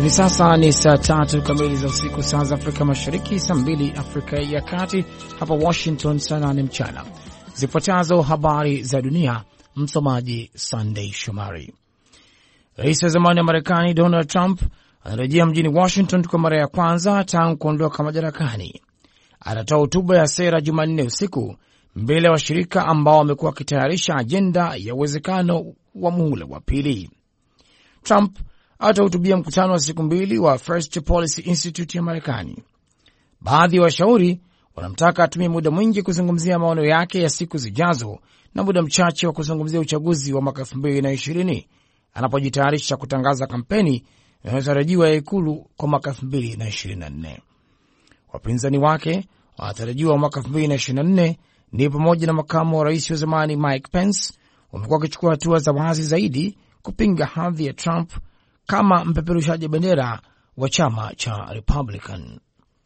Hivi sasa ni saa 3 kamili za usiku, saa za Afrika Mashariki, saa 2 Afrika ya Kati, hapa Washington saa 8 mchana. Zifuatazo habari za dunia, msomaji Sunday Shomari. Rais wa zamani wa Marekani Donald Trump anarejea mjini Washington kwa mara ya kwanza tangu kuondoka madarakani. Atatoa hotuba ya sera Jumanne usiku mbele ya washirika ambao wamekuwa wakitayarisha ajenda ya uwezekano wa muhula wa pili. Trump atahutubia mkutano wa siku 2 wa First Policy Institute ya Marekani. Baadhi ya washauri wanamtaka atumie muda mwingi kuzungumzia maono yake ya siku zijazo na muda mchache wa kuzungumzia uchaguzi wa mwaka 2020 anapojitayarisha kutangaza kampeni inayotarajiwa ya ikulu kwa mwaka 2024. Wapinzani wake wanatarajiwa mwaka 2024 ni pamoja na makamu wa rais wa zamani Mike Pence, wamekuwa wakichukua hatua za wazi zaidi kupinga hadhi ya Trump kama mpeperushaji bendera wa chama cha Republican.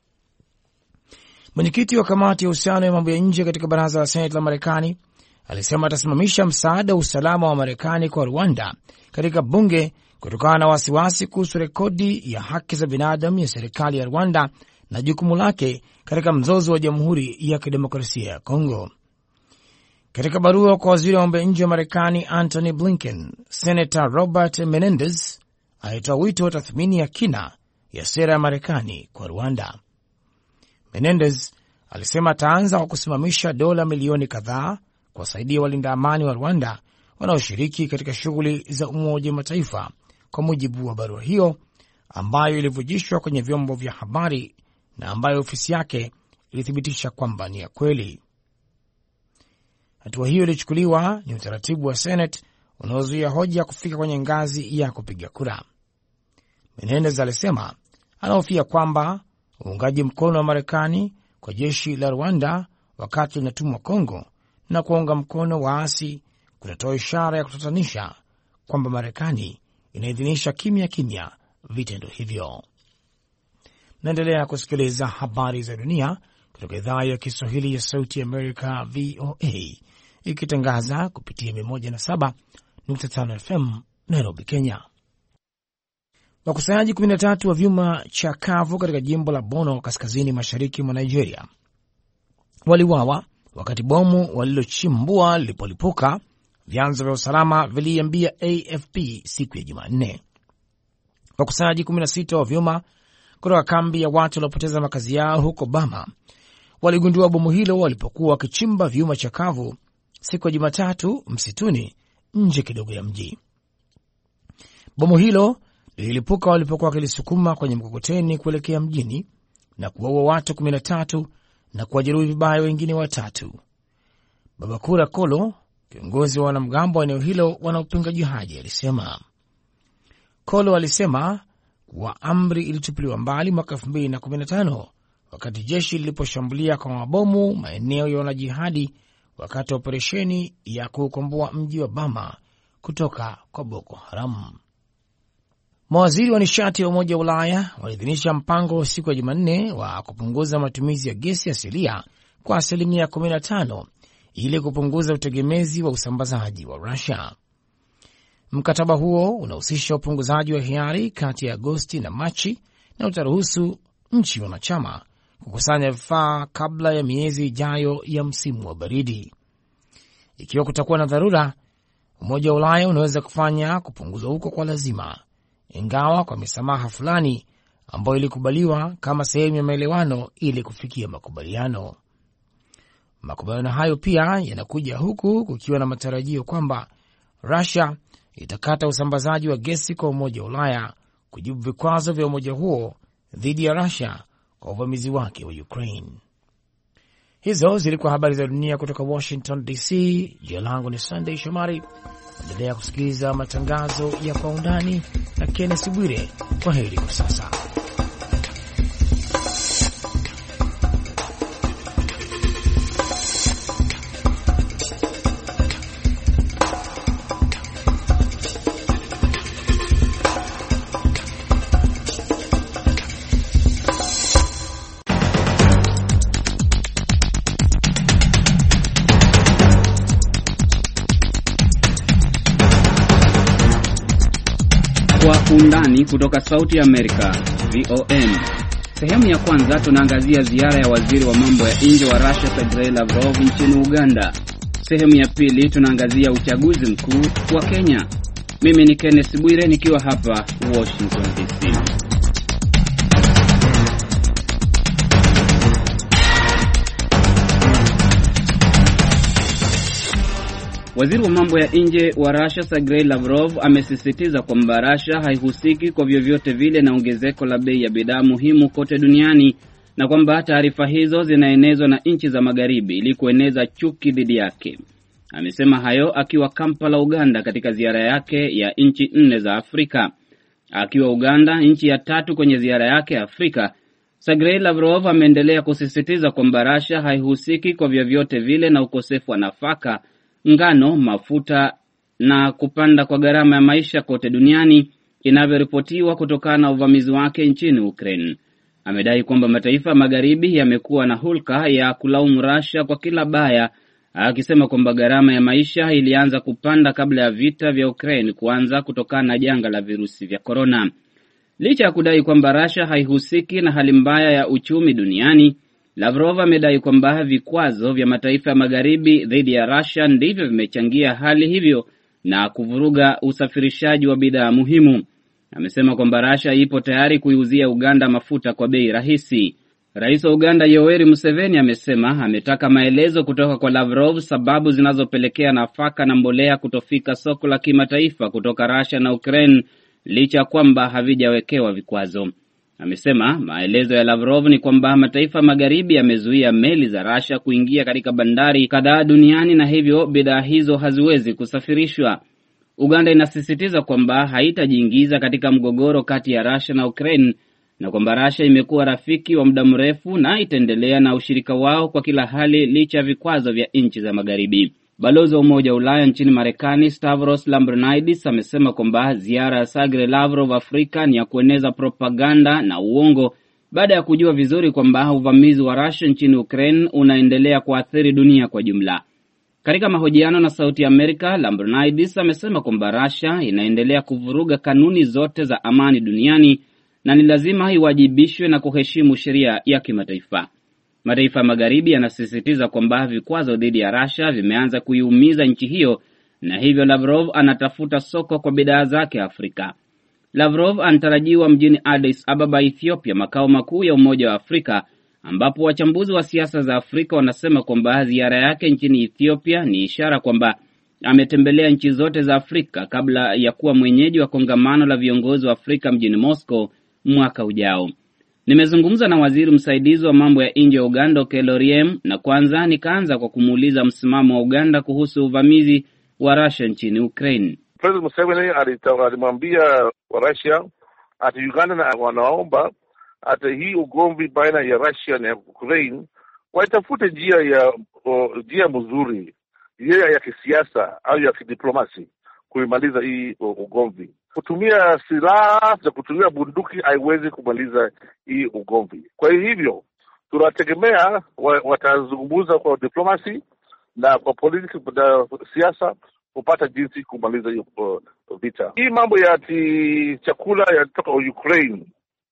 Mwenyekiti wa kamati ya uhusiano ya mambo ya nje katika baraza la Senate la Marekani alisema atasimamisha msaada wa usalama wa Marekani kwa Rwanda katika bunge kutokana na wasiwasi kuhusu rekodi ya haki za binadamu ya serikali ya Rwanda na jukumu lake katika mzozo wa Jamhuri ya Kidemokrasia ya Kongo. Katika barua kwa waziri wa mambo ya nje wa Marekani Antony Blinken, Senator Robert Menendez alitoa wito wa tathmini ya kina ya sera ya Marekani kwa Rwanda. Menendez alisema ataanza kwa kusimamisha dola milioni kadhaa kuwasaidia walinda amani wa Rwanda wanaoshiriki katika shughuli za Umoja wa Mataifa, kwa mujibu wa barua hiyo ambayo ilivujishwa kwenye vyombo vya habari na ambayo ofisi yake ilithibitisha kwamba ni ya kweli. Hatua hiyo ilichukuliwa ni utaratibu wa Senate unaozuia hoja kufika kwenye ngazi ya kupiga kura. Menendez alisema anahofia kwamba uungaji mkono wa Marekani kwa jeshi la Rwanda wakati linatumwa Kongo na kuunga mkono waasi kutatoa ishara ya kutatanisha kwamba Marekani inaidhinisha kimya kimya vitendo hivyo. Naendelea kusikiliza habari za dunia kutoka idhaa ya Kiswahili ya Sauti ya Amerika, VOA, ikitangaza kupitia 107.5 FM Nairobi, Kenya. Wakusanyaji 13 wa vyuma chakavu katika jimbo la Bono kaskazini mashariki mwa Nigeria waliuawa wakati bomu walilochimbua lilipolipuka, vyanzo vya usalama viliambia AFP siku ya Jumanne. Wakusanyaji 16 wa vyuma kutoka kambi ya watu waliopoteza makazi yao huko Bama waligundua bomu hilo walipokuwa wakichimba vyuma chakavu siku ya Jumatatu msituni nje kidogo ya mji. Bomu hilo lilipuka walipokuwa wakilisukuma kwenye mkokoteni kuelekea mjini na kuwaua watu 13 na kuwajeruhi vibaya wengine 3. Babakura Kolo, kiongozi wa wanamgambo wa eneo hilo wanaopinga jihadi, alisema. Kolo alisema kuwa amri ilitupiliwa mbali mwaka 2015 wakati jeshi liliposhambulia kwa mabomu maeneo ya wanajihadi wakati wa operesheni ya kuukomboa mji wa Bama kutoka kwa Boko Haram. Mawaziri wa nishati wa Umoja wa Ulaya waliidhinisha mpango siku ya Jumanne wa kupunguza matumizi ya gesi asilia kwa 15% ili kupunguza utegemezi wa usambazaji wa Russia. Mkataba huo unahusisha upunguzaji wa hiari kati ya Agosti na Machi na utaruhusu nchi wanachama kukusanya vifaa kabla ya miezi ijayo ya msimu wa baridi. Ikiwa kutakuwa na dharura, Umoja wa Ulaya unaweza kufanya kupunguzwa huko kwa lazima, ingawa kwa misamaha fulani ambayo ilikubaliwa kama sehemu ya maelewano ili kufikia makubaliano. Makubaliano hayo pia yanakuja huku kukiwa na matarajio kwamba Russia itakata usambazaji wa gesi kwa Umoja wa Ulaya kujibu vikwazo vya umoja huo dhidi ya Russia kwa uvamizi wake wa Ukraine. Hizo zilikuwa habari za dunia kutoka Washington DC. Jina langu ni Sunday Shomari. Endelea kusikiliza matangazo ya Kwa Undani na Kenneth Bwire. Kwa heri kwa sasa. undani kutoka Sauti ya Amerika, VOM. Sehemu ya kwanza tunaangazia ziara ya waziri wa mambo ya nje wa Russia Sergey Lavrov nchini Uganda. Sehemu ya pili tunaangazia uchaguzi mkuu wa Kenya. Mimi ni Kenneth Bwire nikiwa hapa Washington DC. Waziri wa mambo ya nje wa Russia Sergey Lavrov amesisitiza kwamba Russia haihusiki kwa vyovyote vile na ongezeko la bei ya bidhaa muhimu kote duniani na kwamba taarifa hizo zinaenezwa na nchi za magharibi ili kueneza chuki dhidi yake. Amesema hayo akiwa Kampala, Uganda, katika ziara yake ya nchi 4 za Afrika. Akiwa Uganda, nchi ya 3 kwenye ziara yake Afrika, Sergey Lavrov ameendelea kusisitiza kwamba Russia haihusiki kwa vyovyote vile na ukosefu wa nafaka, ngano, mafuta na kupanda kwa gharama ya maisha kote duniani inavyoripotiwa kutokana na uvamizi wake nchini Ukraine. Amedai kwamba mataifa magharibi yamekuwa na hulka ya kulaumu Russia kwa kila baya, akisema kwamba gharama ya maisha ilianza kupanda kabla ya vita vya Ukraine kuanza kutokana na janga la virusi vya corona. Licha ya kudai kwamba Russia haihusiki na hali mbaya ya uchumi duniani, Lavrov amedai kwamba vikwazo vya mataifa ya magharibi dhidi ya Russia ndivyo vimechangia hali hivyo na kuvuruga usafirishaji wa bidhaa muhimu. Amesema kwamba Russia ipo tayari kuiuzia Uganda mafuta kwa bei rahisi. Rais wa Uganda Yoweri Museveni amesema ametaka maelezo kutoka kwa Lavrov sababu zinazopelekea nafaka na mbolea kutofika soko la kimataifa kutoka Russia na Ukraine licha kwamba havijawekewa vikwazo. Amesema maelezo ya Lavrov ni kwamba mataifa magharibi yamezuia meli za Russia kuingia katika bandari kadhaa duniani na hivyo bidhaa hizo haziwezi kusafirishwa. Uganda inasisitiza kwamba haitajiingiza katika mgogoro kati ya Russia na Ukraine na kwamba Russia imekuwa rafiki wa muda mrefu na itaendelea na ushirika wao kwa kila hali licha ya vikwazo vya nchi za magharibi. Balozi wa Umoja wa Ulaya nchini Marekani Stavros Lambrinidis amesema kwamba ziara ya Sergey Lavrov Afrika ni ya kueneza propaganda na uongo baada ya kujua vizuri kwamba uvamizi wa Russia nchini Ukraine unaendelea kuathiri dunia kwa jumla. Katika mahojiano na Sauti ya Amerika, Lambrinidis amesema kwamba Russia inaendelea kuvuruga kanuni zote za amani duniani na ni lazima iwajibishwe na kuheshimu sheria ya kimataifa. Mataifa ya magharibi yanasisitiza kwamba vikwazo dhidi ya Russia vimeanza kuiumiza nchi hiyo na hivyo Lavrov anatafuta soko kwa bidhaa zake Afrika. Lavrov anatarajiwa mjini Addis Ababa, Ethiopia, makao makuu ya Umoja wa Afrika, ambapo wachambuzi wa siasa za Afrika wanasema kwamba ziara yake nchini Ethiopia ni ishara kwamba ametembelea nchi zote za Afrika kabla ya kuwa mwenyeji wa kongamano la viongozi wa Afrika mjini Moscow mwaka ujao. Nimezungumza na waziri msaidizi wa mambo ya nje wa Uganda Okello Oryem, na kwanza nikaanza kwa kumuuliza msimamo wa Uganda kuhusu uvamizi wa Russia nchini Ukraine. President Museveni alimwambia wa Russia ati Uganda na wanaomba ati hii ugomvi baina ya Russia na Ukraine waitafute njia mzuri, njia ya kisiasa au ya kidiplomasi kuimaliza hii ugomvi. Kutumia silaha za kutumia bunduki haiwezi kumaliza hii ugomvi. Kwa hivyo tunategemea watazungumza kwa diplomasi na kwa politiki na siasa kupata jinsi kumaliza hiyo vita. Hii mambo ya chakula ya kutoka Ukraine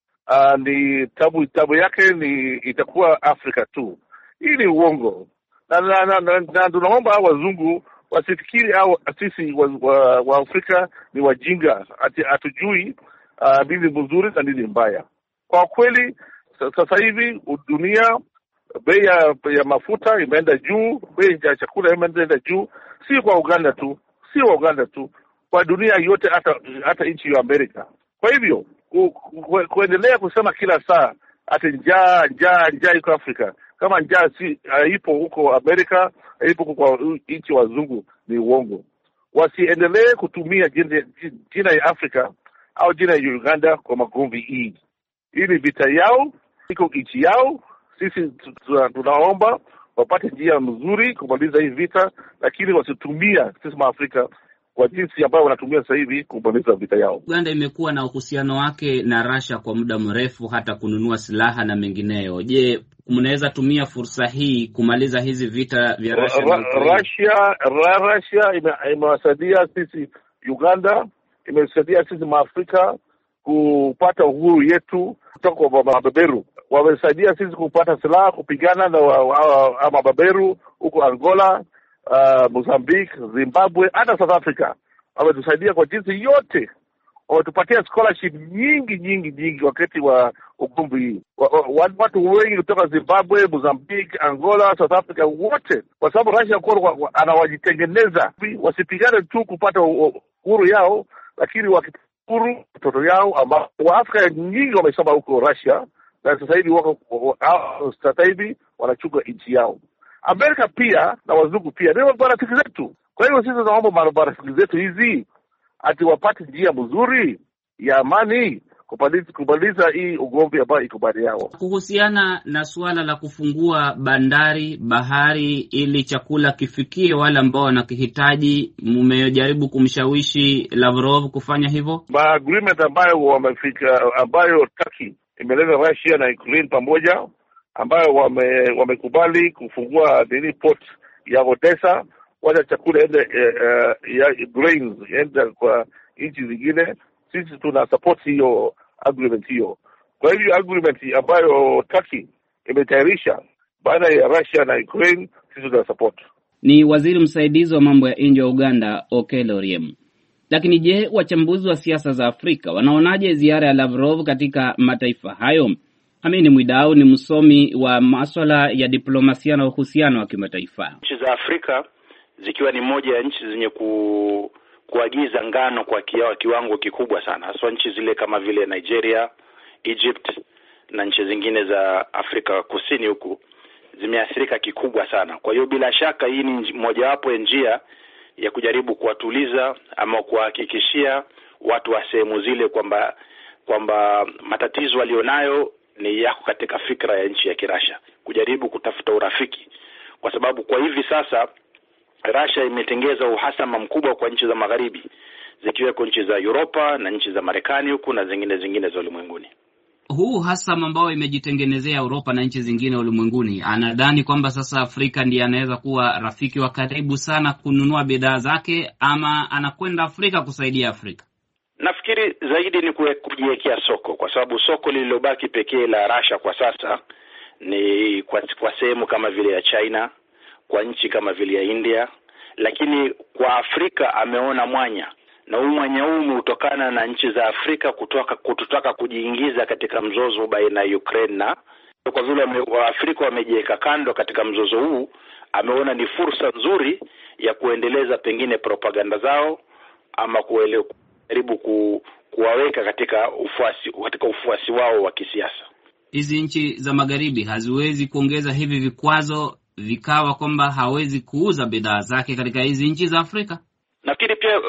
ni tabu yake ni itakuwa Afrika tu. Hii ni uongo. Na tunaomba wazungu wasifikiri au sisi wa Afrika ni wajinga ati hatujui nini mzuri na nini mbaya. Kwa kweli sasa hivi dunia bei ya mafuta imeenda juu, bei ya chakula imeenda juu, si kwa Uganda tu, kwa dunia yote, hata nchi ya Amerika. Kwa hivyo kuendelea kusema kila saa ati njaa iko Afrika, kama njaa ipo huko Amerika, ipo kwa nchi wazungu, ni uongo. Wasiendelee kutumia jina ya Afrika au jina ya Uganda kwa magomvi hii. Hii ni vita yao, iko nchi yao. Sisi tunaomba wapate njia mzuri kumaliza hii vita, lakini wasitumia sisi Afrika kwa jinsi ambayo wanatumia sasa hivi kumaliza vita yao. Uganda imekuwa na uhusiano wake na Russia kwa muda mrefu, hata kununua silaha na mengineyo. Je, mnaweza tumia fursa hii kumaliza hizi vita vya Russia na Russia imewasaidia sisi Uganda, imesaidia sisi Afrika kupata uhuru yetu kutoka kwa mabeberu. Wamesaidia sisi kupata silaha kupigana na mabeberu huko Angola, Mozambique, Zimbabwe, hata South Africa. Wametusaidia kwa jinsi yote. Wametupatia scholarship nyingi wakati wa ugomvi hii. Watu wengi kutoka Zimbabwe, Mozambique, Angola, South Africa wote, kwa sababu Russia kwa anawajitengeneza wasipigane tu kupata uhuru yao, lakini wakihuru watoto yao ambao Waafrika nyingi wamesoma huko Russia na sasa hivi wanachunga nchi yao. Amerika pia na wazungu pia ndio marafiki zetu. Kwa hiyo sisi tunaomba marafiki zetu hizi ati wapate njia mzuri ya amani kumaliza hii ugomvi ambao iko baina yao. Kuhusiana na suala la kufungua bandari bahari ili chakula kifikie wale ambao wanakihitaji, mmejaribu kumshawishi Lavrov kufanya hivyo? Agreement ambayo wamefika, ambayo Turkey imeleta Russia na Ukraine pamoja, ambayo wamekubali kufungua port ya Odessa, wacha chakula ende ya grains ende kwa nchi zingine. Sisi tuna support hiyo agreement hiyo. Kwa hivyo agreement ambayo Turkey imetayarisha baina ya Russia na Ukraine, sisi tuna support. Ni waziri msaidizi wa mambo ya nje wa Uganda, Okello Oryem. Lakini je, wachambuzi wa siasa za Afrika wanaonaje ziara ya Lavrov katika mataifa hayo? Amini Mwidau ni msomi wa masuala ya diplomasia na uhusiano wa kimataifa. Nchi za Afrika zikiwa ni moja ya nchi zenye kuagiza ngano kwa kiwango kikubwa sana, hasa nchi zile kama vile Nigeria, Egypt na nchi zingine za Afrika Kusini huku zimeathirika kikubwa sana. Kwa hiyo bila shaka hii ni mojawapo ya njia ya kujaribu kuwatuliza ama kuhakikishia watu wa sehemu zile kwamba matatizo walionayo ni yako katika fikra ya nchi ya Kirasha, kujaribu kutafuta urafiki, kwa sababu kwa hivi sasa Russia imetengeza uhasama mkubwa kwa nchi za magharibi, zikiweko nchi za Europa na nchi za Marekani huku na zingine za ulimwenguni. Huu hasama ambao imejitengenezea Europa na nchi zingine ulimwenguni, anadhani kwamba sasa Afrika ndiye anaweza kuwa rafiki wa karibu sana kununua bidhaa zake, ama anakwenda Afrika kusaidia Afrika? Nafikiri zaidi ni kujiwekea soko, kwa sababu soko lililobaki pekee la Russia kwa sasa ni kwa sehemu kama vile ya China, kwa nchi kama vile ya India, lakini kwa Afrika ameona mwanya, na huu mwanya huu utokana na nchi za Afrika kutotaka kujiingiza katika mzozo baina ya Ukraine, na kwa vile Waafrika wamejiweka kando katika mzozo huu, ameona ni fursa nzuri ya kuendeleza pengine propaganda zao ama kujaribu kuwaweka katika ufuasi wao wa kisiasa. Hizi nchi za magharibi haziwezi kuongeza hivi vikwazo vikawa kwamba hawezi kuuza bidhaa zake katika hizi nchi za Afrika? Nafikiri pia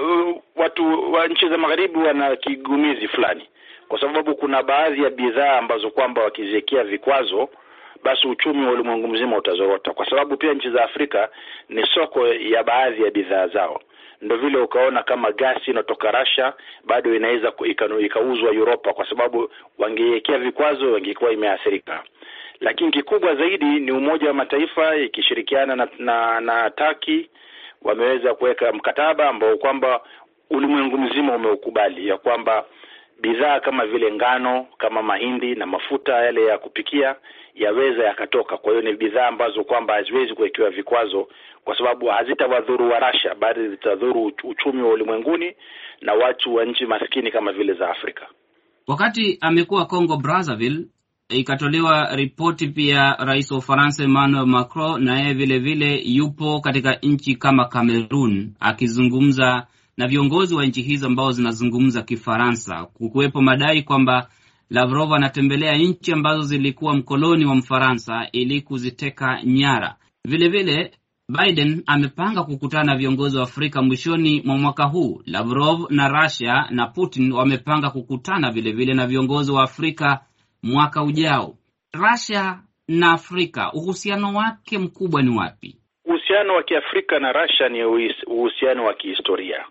watu wa nchi za magharibi wana kigumizi fulani, kwa sababu kuna baadhi ya bidhaa ambazo kwamba wakiziwekea vikwazo basi uchumi wa ulimwengu mzima utazorota, kwa sababu pia nchi za Afrika ni soko ya baadhi ya bidhaa zao. Ndio vile ukaona kama gasi inatoka Russia bado inaweza ikauzwa Europa, kwa sababu wangewekea vikwazo wangekuwa imeathirika. Lakini kikubwa zaidi ni Umoja wa Mataifa ikishirikiana na Turkey wameweza kuweka mkataba ambao kwamba ulimwengu mzima umeukubali, ya kwamba bidhaa kama vile ngano, kama mahindi na mafuta yale ya kupikia yaweza yakatoka. Kwa hiyo ni bidhaa ambazo kwamba haziwezi kuwekewa vikwazo, kwa sababu hazitawadhuru wa Russia, bali zitadhuru uchumi wa ulimwenguni na watu wa nchi maskini kama vile za Afrika. Wakati amekuwa Congo Brazzaville, ikatolewa ripoti pia rais wa Ufaransa Emmanuel Macron na yeye vile vile yupo katika nchi kama Cameroon akizungumza na viongozi wa nchi hizo ambao zinazungumza Kifaransa, kukuwepo madai kwamba Lavrov anatembelea nchi ambazo zilikuwa mkoloni wa Mfaransa ili kuziteka nyara. Vile vile Biden amepanga kukutana na viongozi wa Afrika mwishoni mwa mwaka huu. Lavrov na Russia na Putin wamepanga kukutana vile vile na viongozi wa Afrika mwaka ujao. Russia na Afrika, uhusiano wake mkubwa ni wapi? Uhusiano wa Kiafrika na Russia ni uhusiano wa kihistoria,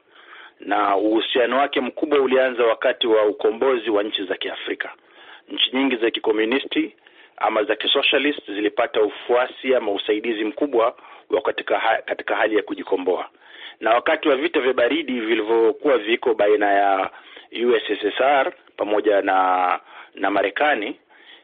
na uhusiano wake mkubwa ulianza wakati wa ukombozi wa nchi za Kiafrika. Nchi nyingi za kikomunisti ama za kisocialist zilipata ufuasi ama usaidizi mkubwa katika hali ya kujikomboa. Na wakati wa vita vya baridi vilivyokuwa viko baina ya USSR pamoja na Marekani,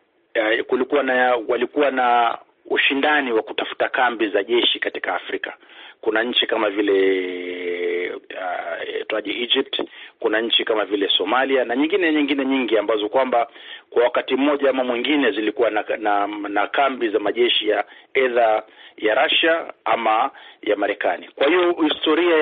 walikuwa na ushindani wa kutafuta kambi za jeshi katika Afrika. Kuna nchi kama vile Egypt, kuna nchi kama vile Somalia na nyingine nyingi ambazo kwamba kwa wakati mmoja ama mwingine zilikuwa na kambi za majeshi either ya Russia ama ya Marekani. Kwa hiyo historia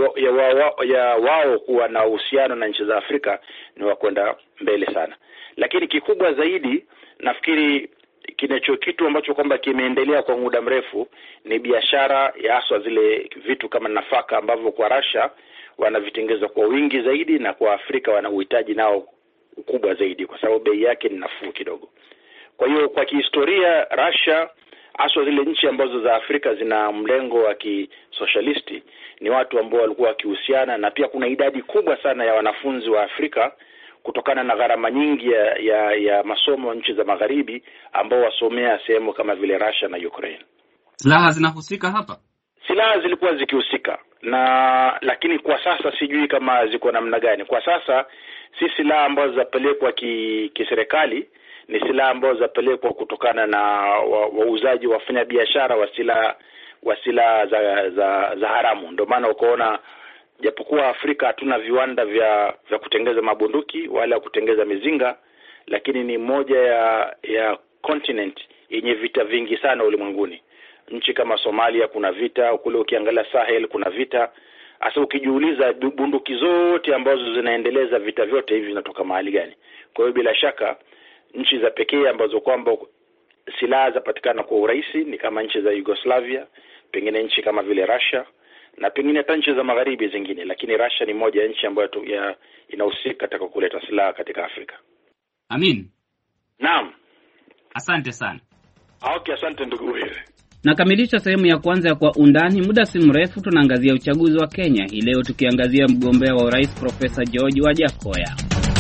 ya wao kuwa na uhusiano na nchi za Afrika ni wa kwenda mbele sana. Lakini kikubwa zaidi nafikiri kitu ambacho kwamba kimeendelea kwa muda mrefu ni biashara ya haswa zile vitu kama nafaka ambavyo kwa Russia wanavitengeza kwa wingi zaidi na kwa Afrika wana uhitaji nao ukubwa zaidi kwa sababu bei yake ni nafuu kidogo. Kwa hiyo kwa kihistoria Russia haswa zile nchi ambazo za Afrika zina mlengo wa kisocialisti ni watu ambao walikuwa wakihusiana, na pia kuna idadi kubwa sana ya wanafunzi wa Afrika kutokana na gharama nyingi ya masomo nchi za magharibi ambao wasomea sehemu kama vile Russia na Ukraine. Silaha zinahusika hapa? Silaha zilikuwa zikihusika lakini kwa sasa sijui kama ziko namna gani. Kwa sasa si silaha ambazo zapelekwa kiserikali, ni silaha ambazo zapelekwa kutokana na wauzaji wafanya biashara wa silaha za haramu. Ndio maana ukoona japokuwa Afrika hatuna viwanda vya kutengeza mabunduki wala kutengeza mizinga, lakini ni moja ya continent yenye vita vingi sana ulimwenguni. Nchi kama Somalia kuna vita, kule ukiangalia Sahel kuna vita. Hasa ukijiuliza bunduki zote ambazo zinaendeleza vita vyote hivi zinatoka mahali gani? Kwa hiyo bila shaka nchi za pekee ambazo kwamba silaha zapatikana kwa urahisi ni kama nchi za Yugoslavia, pengine nchi kama vile Russia na pengine hata nchi za magharibi zingine, lakini Russia ni moja ya nchi ambayo inahusika katika kuleta silaha katika Afrika. Amin. Naam. Asante sana. Okay, asante ndugu wewe. Nakamilisha sehemu ya kwanza ya Kwa Undani. Muda si mrefu tunaangazia uchaguzi wa Kenya. Hii leo tukiangazia mgombea wa urais Profesa George Wajackoyah.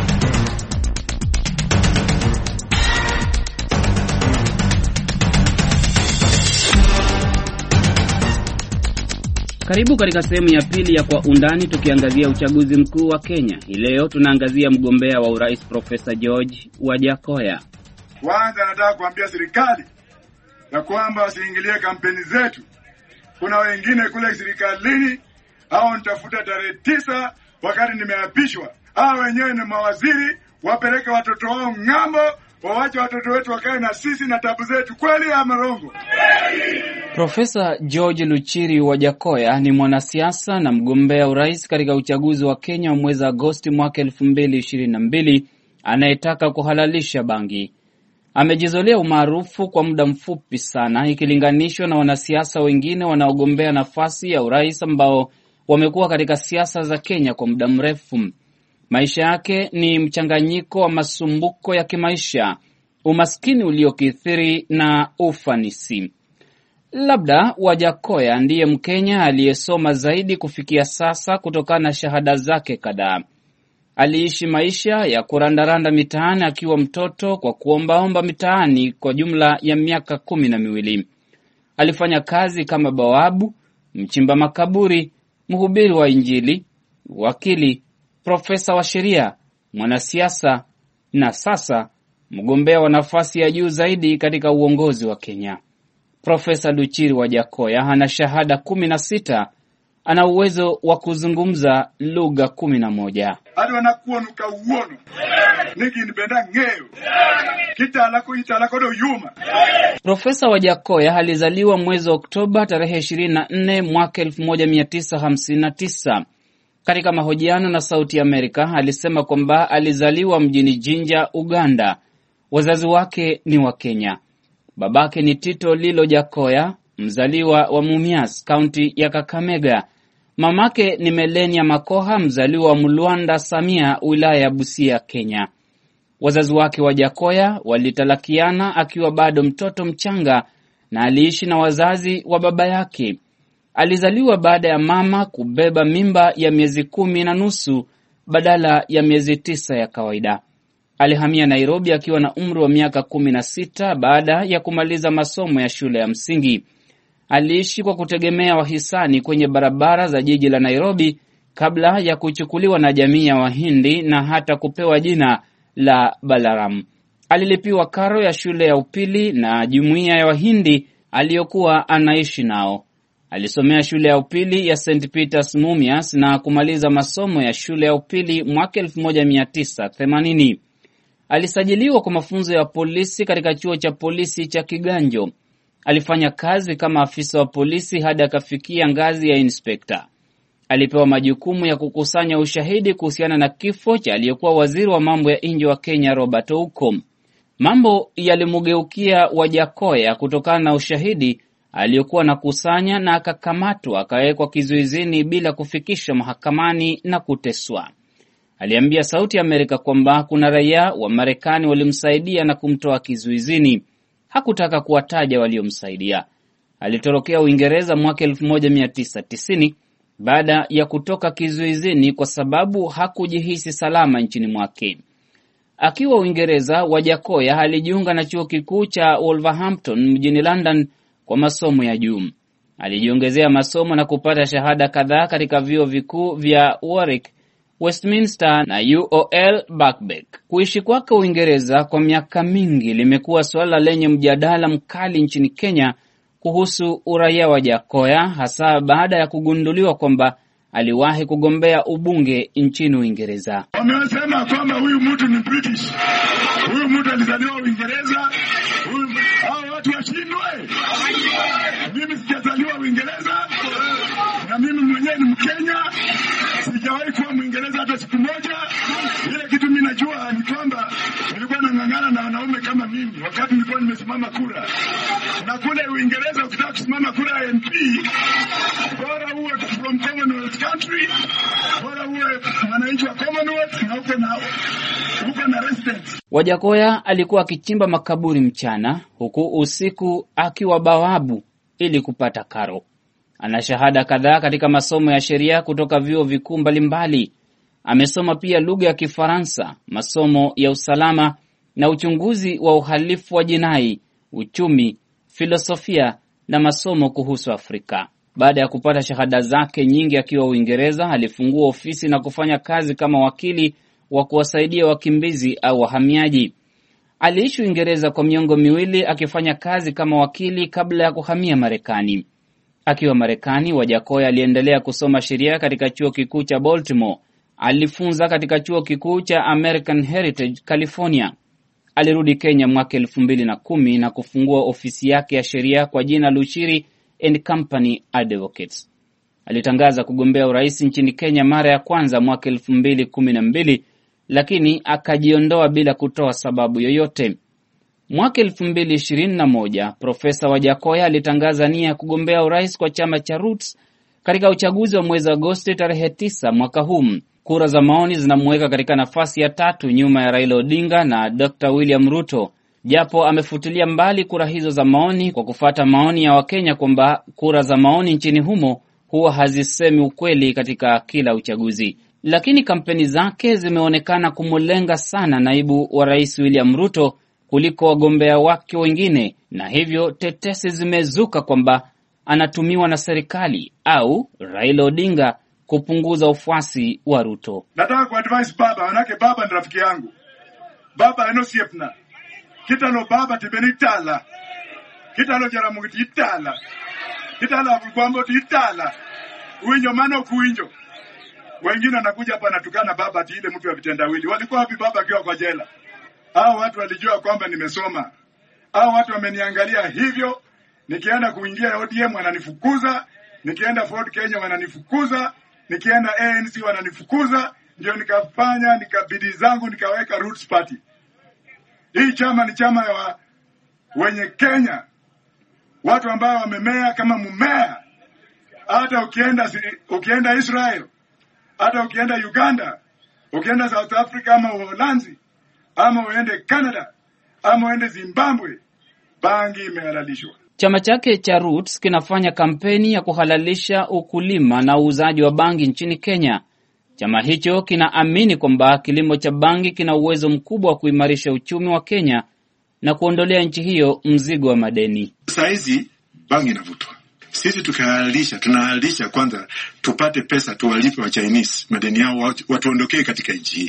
Karibu katika sehemu ya pili ya Kwa Undani tukiangazia uchaguzi mkuu wa Kenya. Hii leo tunaangazia mgombea wa urais Profesa George Wajackoyah. Kwanza nataka kuambia serikali na kwamba wasiingilie kampeni zetu. Kuna wengine kule serikalini hao nitafuta tarehe 9 wakati nimeapishwa. Hao wenyewe ni mawaziri, wapeleke watoto wao ng'ambo, waache watoto wetu wakae na sisi na tabu zetu. Kweli ama rongo? Profesa George Luchiri Wajackoyah ni mwanasiasa na mgombea urais katika uchaguzi wa Kenya wa mwezi Agosti mwaka 2022 anayetaka kuhalalisha bangi. Amejizolea umaarufu kwa muda mfupi sana ikilinganishwa na wanasiasa wengine wanaogombea nafasi ya urais ambao wamekuwa katika siasa za Kenya kwa muda mrefu. Maisha yake ni mchanganyiko wa masumbuko ya kimaisha, umaskini uliokithiri na ufanisi. Labda Wajackoyah ndiye Mkenya aliyesoma zaidi kufikia sasa kutokana na shahada zake kadhaa. Aliishi maisha ya kurandaranda mitaani akiwa mtoto kwa kuombaomba mitaani kwa jumla ya miaka 12. Alifanya kazi kama bawabu, mchimba makaburi, mhubiri wa Injili, wakili, profesa wa sheria, mwanasiasa na sasa mgombea wa nafasi ya juu zaidi katika uongozi wa Kenya. Profesa Luchiri Wajackoyah ana shahada 16. Ana uwezo wa kuzungumza lugha 11. Hadi wanakuwa nuka uono. Niki nipenda ngeo. Kita do yuma. Profesa Wajackoyah alizaliwa mwezi Oktoba tarehe 24 mwaka 1959. Katika mahojiano na Sauti ya Amerika alisema kwamba alizaliwa mjini Jinja, Uganda. Wazazi wake ni wa Kenya. Babake ni Tito Lilo Wajackoyah, mzaliwa wa Mumias, kaunti ya Kakamega. Mamake ni Melenia Makoha, mzaliwa wa Mulwanda Samia, wilaya ya Busia, Kenya. Wazazi wake Wajackoyah walitalakiana akiwa bado mtoto mchanga na aliishi na wazazi wa baba yake. Alizaliwa baada ya mama kubeba mimba ya miezi 10.5 badala ya miezi 9 ya kawaida. Alihamia Nairobi akiwa na umri wa miaka 16 baada ya kumaliza masomo ya shule ya msingi. Aliishi kwa kutegemea wahisani kwenye barabara za jiji la Nairobi kabla ya kuchukuliwa na jamii ya Wahindi na hata kupewa jina la Balaram. Alilipiwa karo ya shule ya upili na jumuiya ya Wahindi aliyokuwa anaishi nao. Alisomea shule ya upili ya St. Peter's Mumias na kumaliza masomo ya shule ya upili mwaka 1980. Alisajiliwa kwa mafunzo ya polisi katika chuo cha polisi cha Kiganjo. Alifanya kazi kama afisa wa polisi hadi akafikia ngazi ya inspekta. Alipewa majukumu ya kukusanya ushahidi kuhusiana na kifo cha aliyekuwa waziri wa mambo ya nje wa Kenya Robert Ouko. Mambo yalimugeukia Wajakoya kutokana na ushahidi aliyokuwa nakusanya, na akakamatwa akawekwa kizuizini bila kufikishwa mahakamani na kuteswa. Aliambia Sauti ya Amerika kwamba kuna raia wa Marekani walimsaidia na kumtoa kizuizini. Hakutaka kuwataja waliomsaidia. Alitorokea Uingereza mwaka 1990 baada ya kutoka kizuizini kwa sababu hakujihisi salama nchini mwake. Akiwa Uingereza, Wajakoya alijiunga na chuo kikuu cha Wolverhampton mjini London kwa masomo ya juu. Alijiongezea masomo na kupata shahada kadhaa katika vyuo vikuu vya Warwick, Westminster na UOL Birkbeck. Kuishi kwake Uingereza kwa miaka mingi limekuwa suala lenye mjadala mkali nchini Kenya kuhusu uraia wa Jakoya, hasa baada ya kugunduliwa kwamba aliwahi kugombea ubunge nchini Uingereza. Wamesema kwamba huyu mtu ni British. Huyu mtu alizaliwa Uingereza. Hao watu washindwe. Mimi sijazaliwa Uingereza na mimi mwenyewe ni Mkenya. Sijawahi kuwa Mwingereza hata siku moja. Ile kitu mimi najua ni kwamba nilikuwa nang'ang'ana na wanaume kama mimi wakati nilikuwa nimesimama kura. Na kule Uingereza ukitaka kusimama kura ya MP, bora uwe from Commonwealth country, bora uwe mwananchi wa Commonwealth na uko na residence. Wajakoya alikuwa akichimba makaburi mchana, huku usiku akiwa bawabu ili kupata karo. Ana shahada kadhaa katika masomo ya sheria kutoka vyuo vikuu mbalimbali. Amesoma pia lugha ya Kifaransa, masomo ya usalama na uchunguzi wa uhalifu wa jinai, uchumi, filosofia na masomo kuhusu Afrika. Baada ya kupata shahada zake nyingi akiwa Uingereza, alifungua ofisi na kufanya kazi kama wakili wa kuwasaidia wakimbizi au wahamiaji. Aliishi Uingereza kwa miongo miwili akifanya kazi kama wakili kabla ya kuhamia Marekani. Akiwa Marekani, Wajakoya aliendelea kusoma sheria katika chuo kikuu cha Baltimore. Alifunza katika chuo kikuu cha American Heritage, California. Alirudi Kenya mwaka 2010 na kufungua ofisi yake ya sheria kwa jina Luchiri and Company Advocates. Alitangaza kugombea urais nchini Kenya mara ya kwanza mwaka 2012, lakini akajiondoa bila kutoa sababu yoyote. Mwaka 2021, Profesa Wajakoya alitangaza nia ya kugombea urais kwa chama cha Roots katika uchaguzi wa mwezi Agosti tarehe 9 mwaka huu. Kura za maoni zinamuweka katika nafasi ya 3 nyuma ya Raila Odinga na Dr. William Ruto, japo amefutilia mbali kura hizo za maoni kwa kufuata maoni ya Wakenya kwamba kura za maoni nchini humo huwa hazisemi ukweli katika kila uchaguzi. Lakini kampeni zake zimeonekana kumulenga sana naibu wa rais William Ruto kuliko wagombea wake wengine, na hivyo tetesi zimezuka kwamba anatumiwa na serikali au Raila Odinga kupunguza ufuasi wa Ruto. Nataka kuadvise baba, manake baba ni rafiki yangu. Baba enosiepna. Kitalo baba tibenitala. Kitalo jaramugi titala. Kitalo abukwambo titala. Uinjo mano kuinjo. Wengine wanakuja hapa natukana baba ati ile mtu wa vitendawili. Walikuwa wapi baba akiwa kwa jela? Hao watu walijua kwamba nimesoma. Hao watu wameniangalia hivyo. Nikienda kuingia ODM wananifukuza, nikienda Ford Kenya wananifukuza, nikienda ANC wananifukuza, ndio nikabidi zangu nikaweka Roots Party. Hii chama ni chama ya wenye Kenya, watu ambao wamemea kama mumea. Hata ukienda Israel, hata ukienda Uganda, ukienda South Africa ama Uholanzi, ama uende Canada, ama uende Zimbabwe, bangi imehalalishwa. Chama chake cha Roots kinafanya kampeni ya kuhalalisha ukulima na uuzaji wa bangi nchini Kenya. Chama hicho kinaamini kwamba kilimo cha bangi kina uwezo mkubwa wa kuimarisha uchumi wa Kenya na kuondolea nchi hiyo mzigo wa madeni. Saizi bangi inavutwa. Sisi tunahalalisha kwanza tupate pesa tuwalipe wa Chinese madeni yao watuondokee katika nchi hii.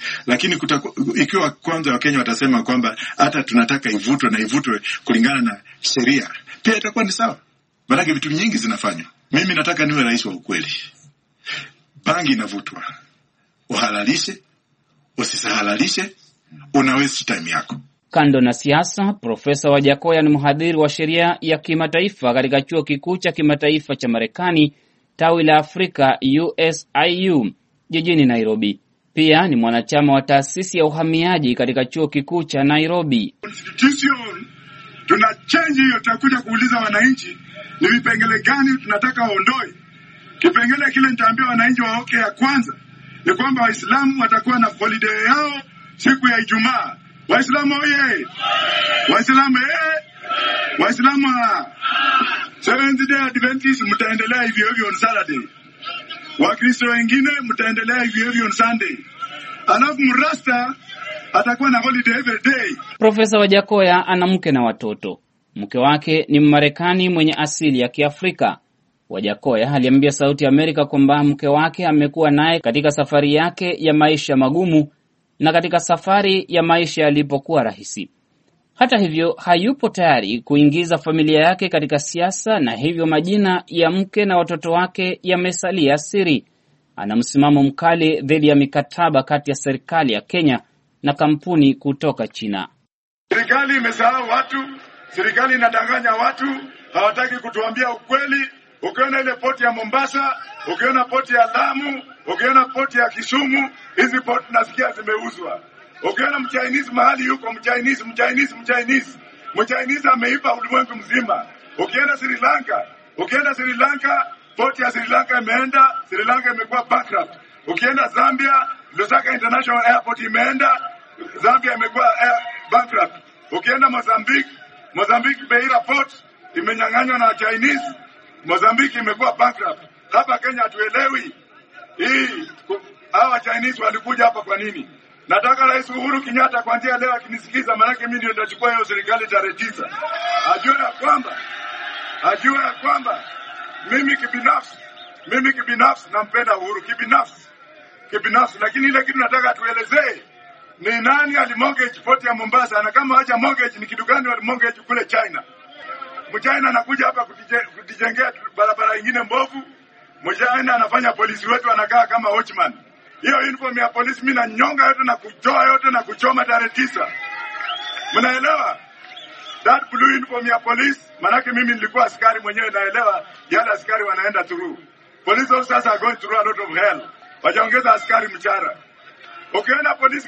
Lakini ikiwa kwanza Wakenya watasema kwamba hata tunataka ivutwe na ivutwe kulingana na sheria, pia itakuwa ni sawa. Maana vitu nyingi zinafanywa. Mimi nataka niwe rais wa ukweli. Bangi inavutwa. Uhalalishe, usisahalalishe, una waste time yako. Kando na siasa, Profesa Wajackoyah ni mhadhiri wa sheria ya kimataifa katika chuo kikuu cha kimataifa cha Marekani, tawi la Afrika USIU, jijini Nairobi. Pia ni mwanachama wa taasisi ya uhamiaji katika chuo kikuu cha Nairobi. Constitution tuna change hiyo, tutakuja kuuliza wananchi ni vipengele gani tunataka waondoe. Kipengele kile nitaambia wananchi waoke ya kwanza ni kwamba Waislamu watakuwa na holiday yao siku ya Ijumaa. Waislamu oye! Waislamu Waislamu Seventh Day Adventists mtaendelea hivyo hivyo on Saturday. Wakristo wengine mtaendelea hivyo hivyo on Sunday. Alafu Mrasta atakuwa na holiday every day. Profesa Wajackoyah ana mke na watoto. Mke wake ni Mmarekani mwenye asili ya Kiafrika. Wajackoyah aliambia Sauti ya Amerika kwamba mke wake amekuwa naye katika safari yake ya maisha magumu na katika safari ya maisha yalipokuwa rahisi. Hata hivyo, hayupo tayari kuingiza familia yake katika siasa, na hivyo majina ya mke na watoto wake yamesalia siri. Ana msimamo mkali dhidi ya mikataba kati ya serikali ya Kenya na kampuni kutoka China. Serikali imesahau watu, serikali inadanganya watu, hawataki kutuambia ukweli. Ukiona ile poti ya Mombasa, ukiona poti ya Lamu, ukiona poti ya Kisumu, hizi poti nasikia zimeuzwa. Ukiona mchinese mahali yuko mchinese ameiba ulimwengu mzima. Ukienda Sri Lanka, poti ya Sri Lanka imeenda, Sri Lanka imekuwa bankrupt. Ukienda Zambia, Lusaka International Airport imeenda, Zambia imekuwa bankrupt. Ukienda Mozambique Beira Port imenyang'anywa na Chinese, Mozambique imekuwa bankrupt. Hapa Kenya hatuelewi hii hawa Chinese walikuja hapa kwa nini? Nataka Rais Uhuru Kenyatta kuanzia leo akinisikiza, maana mimi ndio nitachukua hiyo serikali tarehe 9. Ajue ya kwamba mimi kibinafsi nampenda Uhuru kibinafsi, lakini ile kitu nataka tuelezee ni nani alimortgage port ya Mombasa, na kama haja mortgage ni kitu gani walimortgage kule China. Mchina anakuja hapa kutijengea barabara nyingine mbovu. Mchina anafanya polisi wetu anakaa kama watchman. Hiyo uniform ya polisi mimi na nyonga yote na kutoa yote na kuchoma tarehe 9. Mnaelewa? That blue uniform ya polisi, manake mimi nilikuwa askari mwenyewe, naelewa yale askari wanaenda through. Police officers are going through a lot of hell. Wajaongeza askari mchara. Ukiona police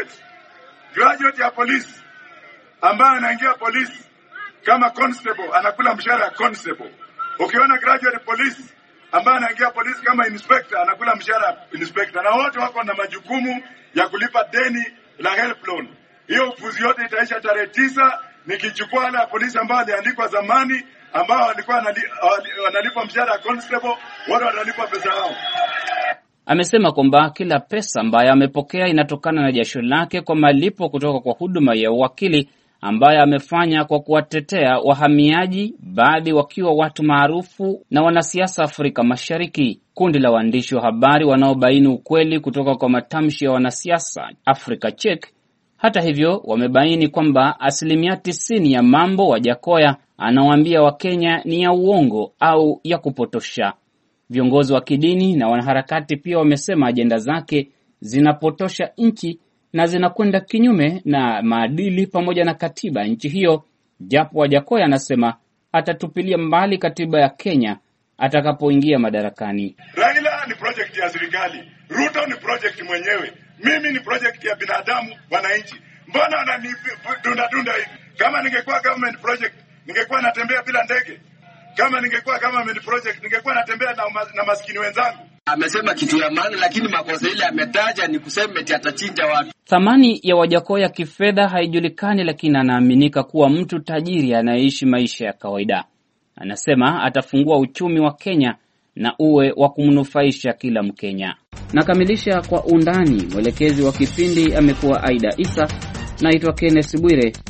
graduate ya polisi ambaye anaingia polisi kama constable anakula mshahara ya constable. Ukiona graduate police ambaye anaingia polisi kama inspector anakula mshahara inspector, na wote wako na majukumu ya kulipa deni la help loan. Hiyo upuzi yote itaisha tarehe 9 nikichukua wale polisi ambao waliandikwa zamani ambao walikuwa wanalipa mshahara ya constable, wale wanalipa pesa yao. Amesema kwamba kila pesa ambayo amepokea inatokana na jasho lake kwa malipo kutoka kwa huduma ya uwakili ambayo amefanya kwa kuwatetea wahamiaji, baadhi wakiwa watu maarufu na wanasiasa Afrika Mashariki. Kundi la waandishi wa habari wanaobaini ukweli kutoka kwa matamshi ya wanasiasa Africa Check, hata hivyo, wamebaini kwamba 90% ya mambo Wajackoyah anawaambia Wakenya ni ya uongo au ya kupotosha. Viongozi wa kidini na wanaharakati pia wamesema ajenda zake zinapotosha nchi na zinakwenda kinyume na maadili pamoja na katiba nchi hiyo, japo Wajackoyah anasema atatupilia mbali katiba ya Kenya atakapoingia madarakani. Raila ni project ya serikali, Ruto ni project mwenyewe, mimi ni project ya binadamu wananchi. Mbona wananidunda hivi? Kama ningekuwa government project ningekuwa natembea bila ndege. Kama ningekuwa government project ningekuwa natembea na maskini wenzangu. Amesema kitu ya maana, lakini makosa ile ametaja ni kusema eti atachinja watu. Thamani ya Wajackoyah kifedha haijulikani, lakini anaaminika kuwa mtu tajiri anayeishi maisha ya kawaida. Anasema atafungua uchumi wa Kenya na uwe wa kumnufaisha kila Mkenya. Nakamilisha kwa undani. Mwelekezi wa kipindi amekuwa Aida Isa. Naitwa Kenneth Bwire.